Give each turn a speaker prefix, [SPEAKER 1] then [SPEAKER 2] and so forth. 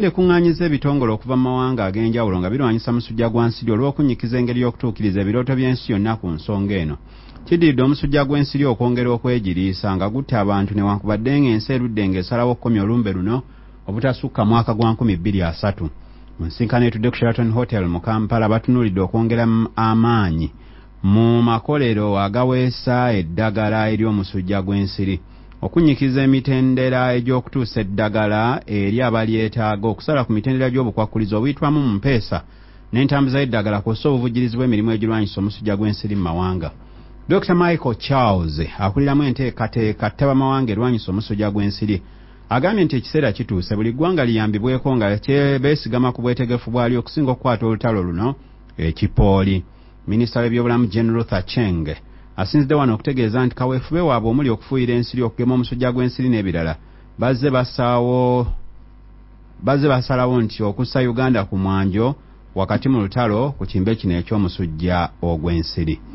[SPEAKER 1] Kuŋŋaanyiza ebitongole okuva mu mawanga ag'enjawulo nga birwanyisa musujja gwa nsiri olw'okunyikiza engeri y'okutuukiriza ebirooto by'ensi yonna ku nsonga eno. Kiddiridde omusujja gw'ensiri okwongera okwegiriisa nga gutta abantu newankubadde ng'ensi erudde ng'esalawo okukomya olumbe luno obutasukka mwaka gwa 2030. Mu nsisinkano etudde ku Sheraton Hotel mu Kampala batunuulidde okwongera amaanyi mu makolero agaweesa eddagala ery'omusujja gw'ensiri, okunyikiza emitendera egy'okutuusa eddagala eri abalyetaaga, okusala ku mitendera gy'obukwakkulizo obuyitwamu mu mpeesa n'entambuza y'eddagala kw'ossa obuvujjirizi bw'emirimu egirwanyisa omusujja gw'ensiri mu mawanga. Dr. Michael Charles akuliramu enteekateeka ttabamawanga erwanyisa omusujja gw'ensiri agambye nti ekiseera kituuse buli ggwanga liyambibweko nga beesigama ku bwetegefu bwalyo okusinga okukwata olutalo luno ekipooli. Minisita w'ebyobulamu Jane Ruth Aceng asinzidde wano okutegeeza nti kaweefube waabwe omuli okufuuyira ensiri, okugema omusujja gw'ensiri n'ebirala bazze basalawo nti okussa Uganda ku mwanjo wakati mu lutalo ku kimbe kino eky'omusujja ogw'ensiri.